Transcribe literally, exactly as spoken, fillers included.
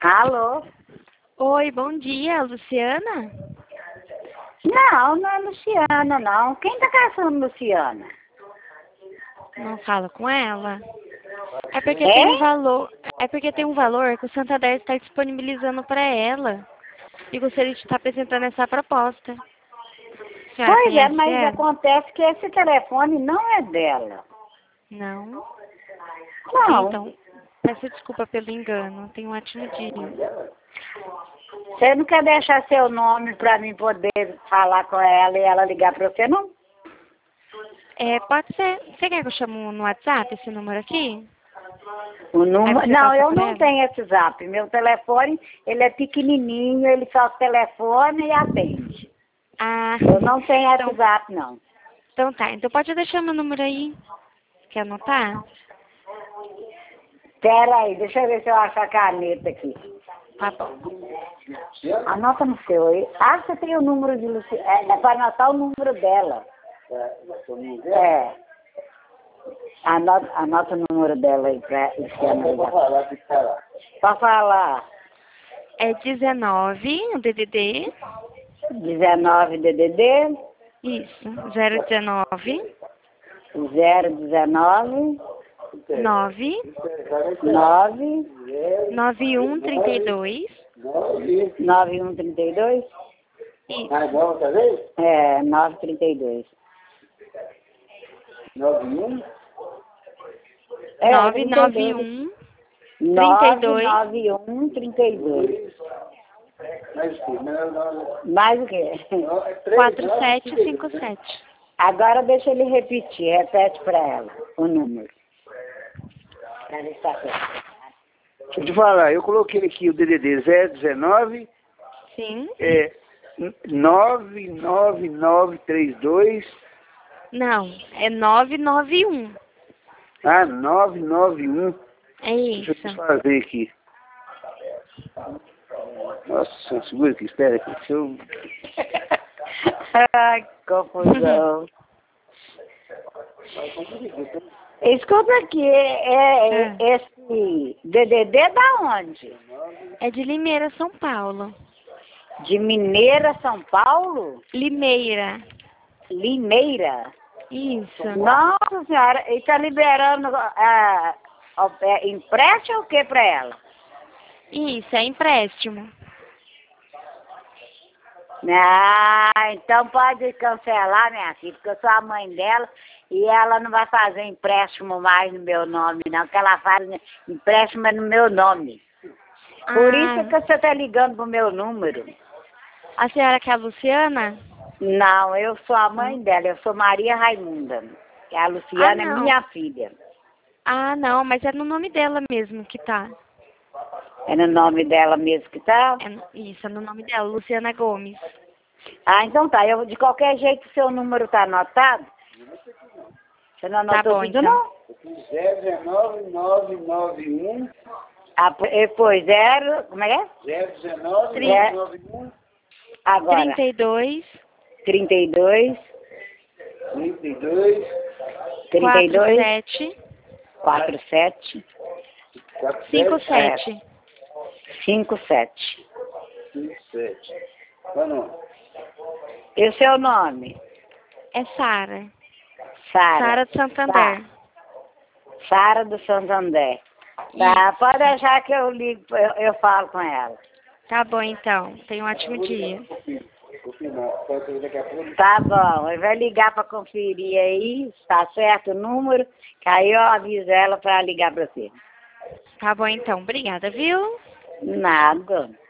Alô? Oi, bom dia, Luciana? Não, não é Luciana, não. Quem tá caçando Luciana? Não fala com ela? É porque É? tem um valor, é porque tem um valor que o Santander está disponibilizando para ela. E gostaria de estar apresentando essa proposta. A senhora Pois é, conhece mas ela? acontece que esse telefone não é dela. Não? Não. Então, peço desculpa pelo engano. Tenha um ótimo dia. Você não quer deixar seu nome pra mim poder falar com ela e ela ligar pra você, não? É, pode ser. Você quer que eu chamo no WhatsApp esse número aqui? O Aí número... você Não, passa eu pra não ela? tenho esse zap. Meu telefone, ele é pequenininho, ele só telefona e atende. Ah, Eu não tenho esse então, zap, não. então tá. Então pode deixar meu número aí. Quer anotar? Pera aí, deixa eu ver se eu acho a caneta aqui. Tá bom. Anota no seu aí. Ah, você tem o número de Luciana. É, é para anotar o número dela. É. Anota, anota o número dela aí pra Luciana ligar. Pra falar. É dezenove, o D D D. dezenove D D D. Isso. zero dezenove. zero dezenove. nove. nove. nove um trinta e dois. nove um trinta e dois. Isso. É, nove trinta e dois. nove um? É, nove nove trinta e dois. um. nove nove um trinta e dois. Mais o quê? quatro sete cinco sete. Agora deixa ele repetir. Repete para ela o número. Pra ver se tá certo. Deixa eu te falar, eu coloquei aqui o D D D zero dezenove, Sim. é, nove nove nove três dois, Não, é nove nove um. ah, nove nove um. É Deixa eu isso. te fazer aqui. Nossa, segura aqui, espera aqui. Deixa eu... Ai, que confusão. Escuta aqui, é, é, É. esse D D D da onde? É de Limeira, São Paulo. De Mineira, São Paulo? Limeira. Limeira? Isso. Nossa senhora, ele está liberando é, é, empréstimo ou o que para ela? Isso, é empréstimo. Ah, então pode cancelar, minha filha, porque eu sou a mãe dela e ela não vai fazer empréstimo mais no meu nome, não, porque ela faz empréstimo é no meu nome. Por isso Ah, que você está ligando pro meu número. a senhora que é a Luciana? Não, eu sou a mãe dela, eu sou Maria Raimunda. E a Ah, Luciana é não. minha filha. Ah, não, mas é no nome dela mesmo que tá. É no nome dela mesmo que tá? É, no- isso, é no nome dela, Luciana Gomes. Ah, então tá. Eu, de qualquer jeito, o seu número tá anotado? Você não anotou Tá bom, tudo, então. não? zero nove nove nove um, Ah, po- depois zero... Como é que é? zero nove Trin- nove um, Agora. trinta e dois, trinta e dois, trinta e dois, trinta e quarenta e dois, sete, quarenta e sete, cinquenta e quarenta e sete. cinquenta e sete. sete, sete. Tá não. E o seu nome? É Sara. Sara. Sara de Santander. Tá. Sara do Santander. Tá, pode deixar que eu ligo, eu, eu falo com ela. Tá bom, então. Tenha um ótimo dia. Confirmar. Pode ser daqui a pouco. Tá bom, ele vai ligar para conferir aí, se tá certo o número, que aí eu aviso ela para ligar para você. Tá bom, então. Obrigada, viu? Nada.